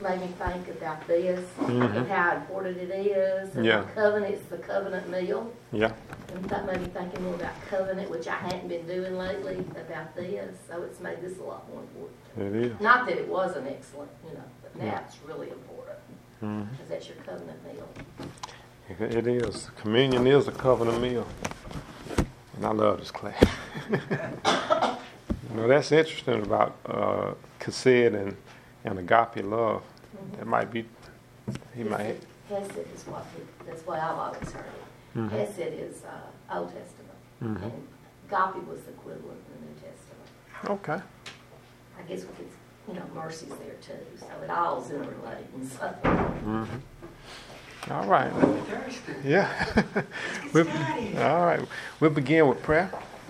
made me think about this and how important it is. And Yeah. the covenant, it's the covenant meal. Yeah. And that made me thinking more about covenant, which I hadn't been doing lately, about this. So it's made this a lot more important. It is. Not that it wasn't excellent, but now it's really important. Because that's your covenant meal. It is. Communion is a covenant meal. And I love this class. That's interesting about Chesed and agape love. That might be, Hesed is that's what I've always heard. Hesed is Old Testament. And agape was the equivalent in the New Testament. okay. I guess we could, mercy's there too. So it all's interrelated. So. All right. Thirsty. Yeah. Let's get started. All right. We'll begin with prayer.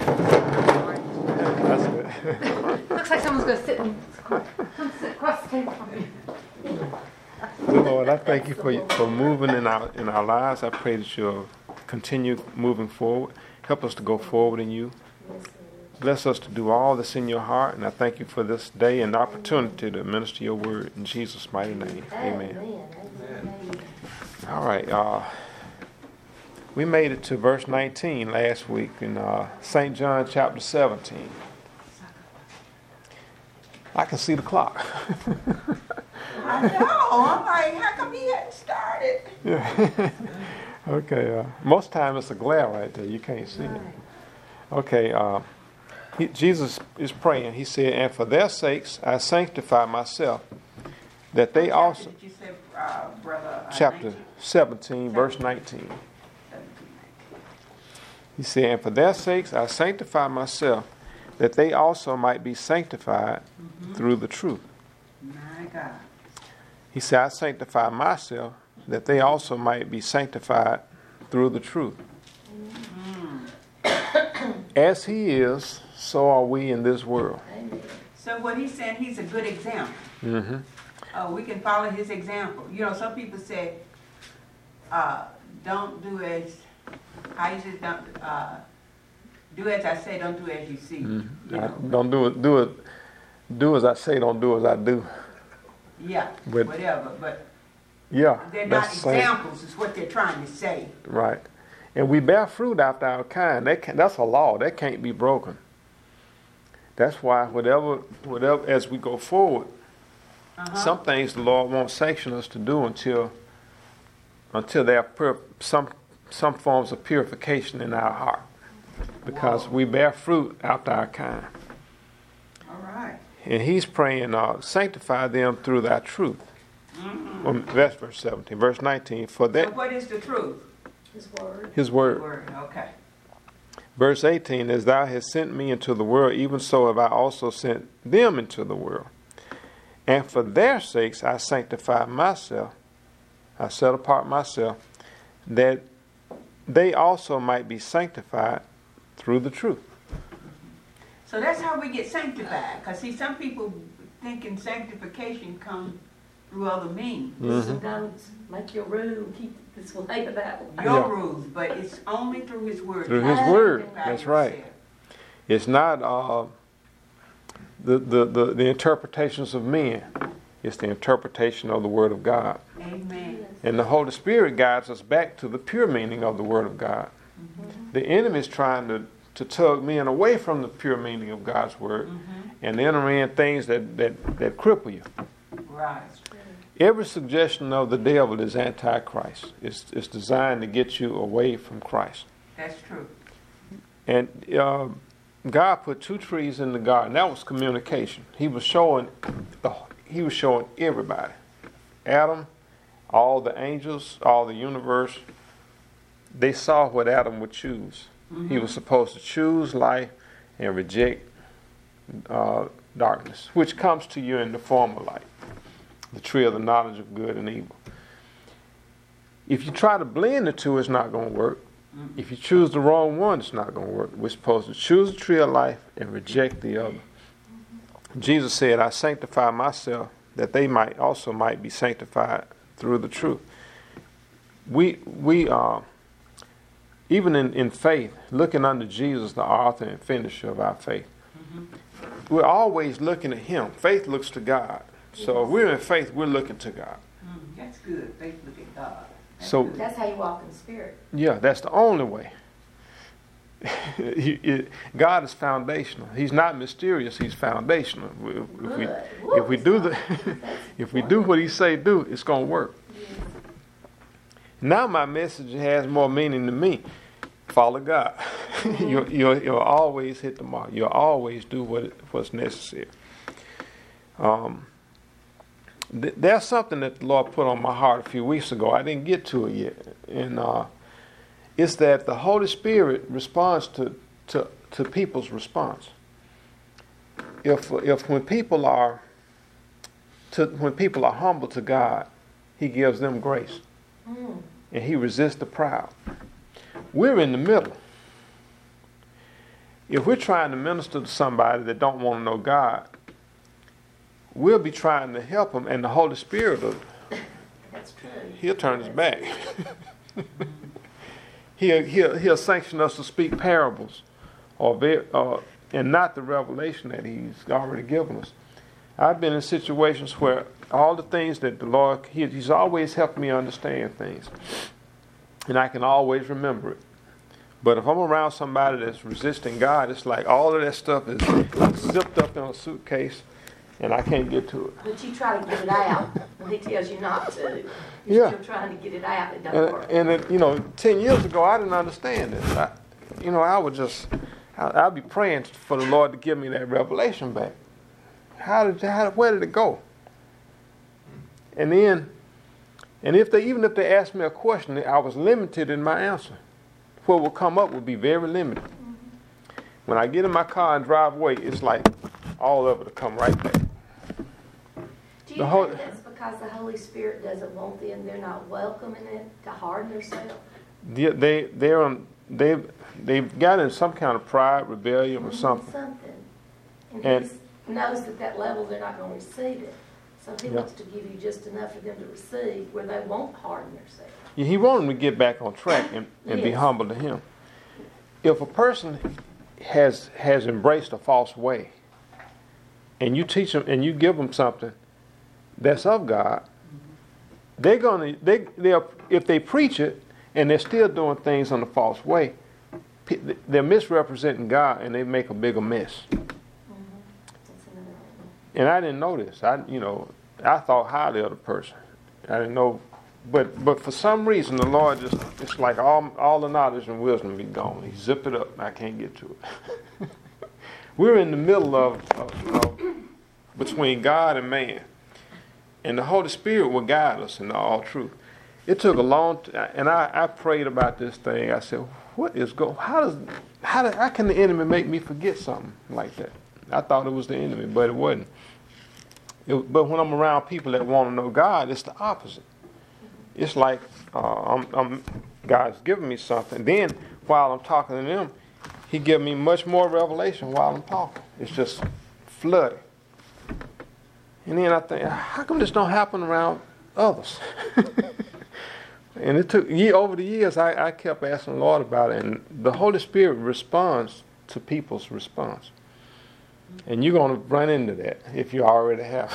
That's good. Looks like someone's going to sit across the table from me. Dear Lord, I thank you for moving in our lives. I pray that you'll continue moving forward. Help us to go forward in you. Bless us to do all that's in your heart. And I thank you for this day and the opportunity to minister your word in Jesus' mighty name. Amen. Amen. All right. We made it to verse 19 last week in St. John chapter 17. I can see the clock. I know. I'm like, how come he hadn't started? Yeah. Okay. Most time it's a glare right there. You can't see it. Okay. Jesus is praying. He said, "And for their sakes I sanctify myself, that they also." Did you say, brother? Chapter 17, verse 19. He said, "And for their sakes I sanctify myself, that they also might be sanctified through the truth." My God. He said, "I sanctify myself, that they also might be sanctified through the truth." As he is, so are we in this world. So what he's saying, he's a good example. We can follow his example. Some people say, don't do as, how you say, don't, do as I say, don't do as you see. Don't do as I say, don't do as I do. Yeah, But- whatever. But Yeah, they're not that's the same. examples, is what they're trying to say. Right. And we bear fruit after our kind. That's a law. That can't be broken. That's why whatever as we go forward, some things the Lord won't sanction us to do until there are some forms of purification in our heart. Because we bear fruit after our kind. All right. And he's praying, sanctify them through thy truth. That's verse 17. Verse 19, for So that what is the truth? His word. his word. Word. Okay. Verse 18, as thou hast sent me into the world, even so have I also sent them into the world. And for their sakes I sanctify myself, I set apart myself, that they also might be sanctified through the truth. So that's how we get sanctified. Because, see, some people thinking sanctification comes through other means. Some don'ts. Make your rule. Keep this way of that one. Your Yeah. rules, but it's only through his word. Through You his have to word. sanctify That's right. yourself. It's not the interpretations of men. It's the interpretation of the Word of God. Amen. And the Holy Spirit guides us back to the pure meaning of the Word of God. The enemy is trying to tug men away from the pure meaning of God's Word and enter in things that cripple you. Right. Every suggestion of the devil is antichrist. It's designed to get you away from Christ. That's true. And God put two trees in the garden. That was communication. He was showing everybody, Adam, all the angels, all the universe. They saw what Adam would choose. He was supposed to choose life and reject darkness, which comes to you in the form of light, the tree of the knowledge of good and evil. If you try to blend the two, it's not going to work. If you choose the wrong one, it's not going to work. We're supposed to choose the tree of life and reject the other. Jesus said, I sanctify myself that they might be sanctified through the truth. We even in faith, looking unto Jesus, the author and finisher of our faith, we're always looking at him. Faith looks to God. So we're in faith, we're looking to God. That's good. Faith, look at God. So That's how you walk in the Spirit. yeah, that's the only way. God is foundational. He's not mysterious. He's foundational. If we do the, if we do what He say do, it's gonna work. Now my message has more meaning to me. Follow God. You'll always hit the mark. You'll always do what's necessary. There's something that the Lord put on my heart a few weeks ago. I didn't get to it yet, and it's that the Holy Spirit responds to people's response. If when people are humble to God, He gives them grace, and He resists the proud. We're in the middle. If we're trying to minister to somebody that don't want to know God, we'll be trying to help them, and the Holy Spirit He'll turn His back. He'll sanction us to speak parables, and not the revelation that He's already given us. I've been in situations where all the things that the Lord, He's always helped me understand things, and I can always remember it. But if I'm around somebody that's resisting God, it's like all of that stuff is zipped up in a suitcase, and I can't get to it. But you try to get it out when He tells you not to. Yeah. You're trying to get it out. It doesn't work. And 10 years ago, I didn't understand this. I would just, I'd be praying for the Lord to give me that revelation back. Where did it go? And then, even if they asked me a question, I was limited in my answer. What would come up would be very limited. When I get in my car and drive away, it's like all of it will come right back. Do you think that's because the Holy Spirit doesn't want them? They're not welcoming it to harden themselves? They've got in some kind of pride, rebellion, or something. And He knows that level they're not going to receive it. So He wants to give you just enough for them to receive where they won't harden themselves. Yeah, He wants them to get back on track and be humble to Him. If a person has embraced a false way, and you teach them and you give them something that's of God, they'll if they preach it and they're still doing things on the false way, they're misrepresenting God and they make a bigger mess. And I didn't know this. I thought highly of the person. I didn't know, but for some reason the Lord it's like all the knowledge and wisdom be gone. He zipped it up and I can't get to it. We're in the middle of between God and man. And the Holy Spirit will guide us into all truth. It took a long time, and I prayed about this thing. I said, what is going, how can the enemy make me forget something like that? I thought it was the enemy, but it wasn't. But when I'm around people that want to know God, it's the opposite. It's like God's giving me something. Then while I'm talking to them, He gives me much more revelation while I'm talking. It's just flooded. And then I think, how come this don't happen around others? And it took over the years, I kept asking the Lord about it, and the Holy Spirit responds to people's response. And you're going to run into that if you already have.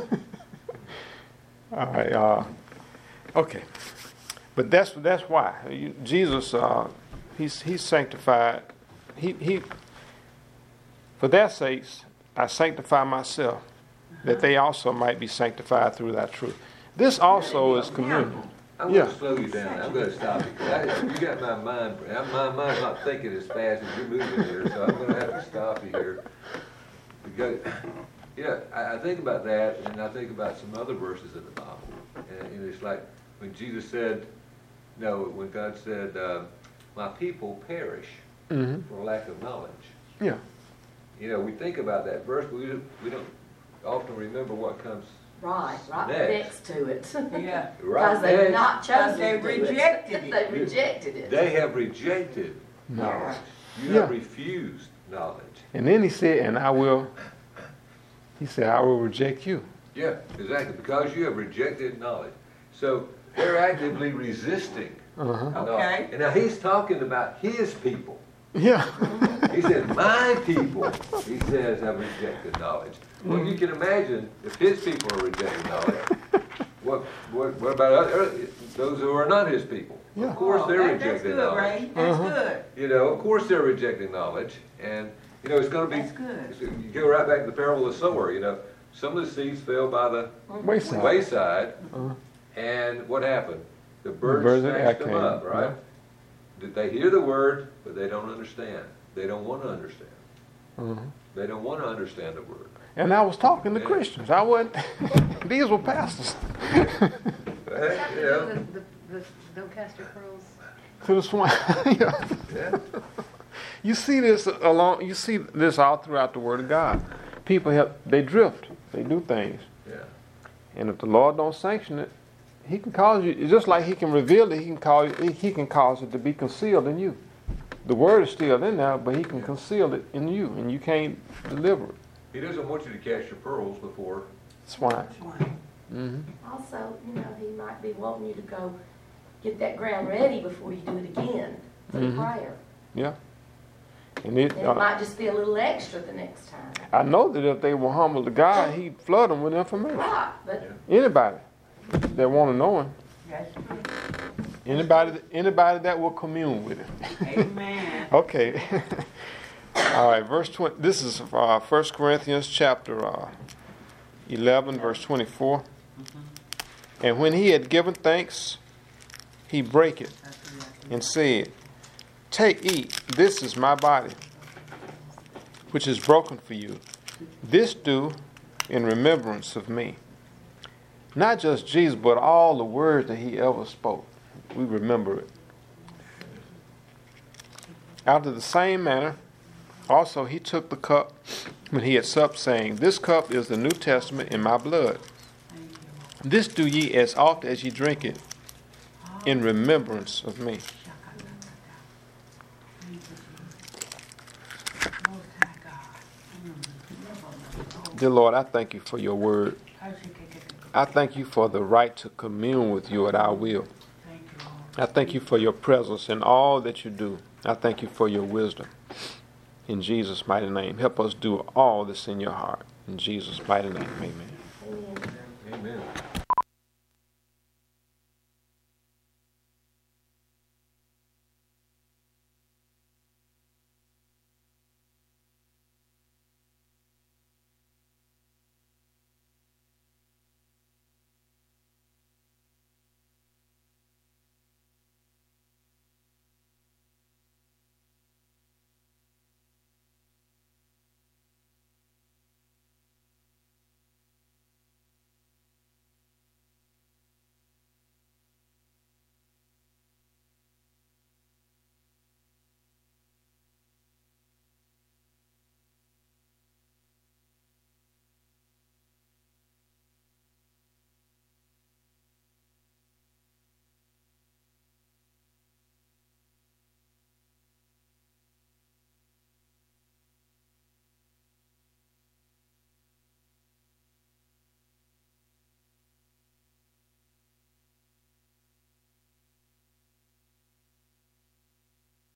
All right. Okay. But that's why Jesus, he's sanctified. He for their sakes, I sanctify myself, that they also might be sanctified through thy truth. This also is communion. I'm going to slow you down. I'm going to stop you. You got my mind. My mind's not thinking as fast as you're moving here, so I'm going to have to stop you here. Because, I think about that, and I think about some other verses in the Bible. And it's like when Jesus said, when God said, my people perish for lack of knowledge. Yeah. We think about that verse, but we don't often remember what comes right next to it. Yeah. Because they've not chosen they to do rejected it. They rejected it. They have rejected knowledge. You have refused knowledge. And then He said, I will reject you. Yeah, exactly. Because you have rejected knowledge. So they're actively resisting. Okay. And now He's talking about His people. Yeah. He said, my people, He says, have rejected knowledge. Well, you can imagine if his people are rejecting knowledge, what about those who are not his people? Yeah. Of course they're That's rejecting good, knowledge. Ray. That's good. You know, of course they're rejecting knowledge, and you know it's going to be. That's good. You go right back to the parable of the sower. You know, some of the seeds fell by the Wayside. wayside, Uh-huh. and what happened? The birds birds of the snatched air them came, up, right? yeah. Did they hear the word, but they don't understand? They don't want to understand. Uh-huh. They don't want to understand the word. And I was talking to Yeah. Christians. I wasn't. These were pastors. Right? You know, Don't cast your pearls. To the swine. Yeah. yeah. You see this along. You see this all throughout the Word of God. People they drift. They do things, Yeah. and if the Lord don't sanction it, He can cause you. Just like He can reveal it, He can cause it to be concealed in you. The Word is still in there, but He can conceal it in you, and you can't deliver it. He doesn't want you to cast your pearls before. Swine. Swine. Mm-hmm. Also, He might be wanting you to go get that ground ready before you do it again for the prayer. Yeah. And And it might just be a little extra the next time. I know that if they were humble to God, He'd flood them with information. Right, but Anybody that want to know Him, That's true. anybody that will commune with Him. Amen. Okay. All right, verse 20. This is 1 Corinthians chapter 11, verse 24. And when he had given thanks, he brake it and said, "Take, eat, this is my body, which is broken for you. This do in remembrance of me." Not just Jesus, but all the words that he ever spoke. We remember it. After the same manner, also he took the cup when he had supped, saying, "This cup is the New Testament in my blood. This do ye as oft as ye drink it, in remembrance of me." Dear Lord, I thank you for your word. I thank you for the right to commune with you at our will. I thank you for your presence in all that you do. I thank you for your wisdom. In Jesus' mighty name, help us do all that's in your heart. In Jesus' mighty name, amen.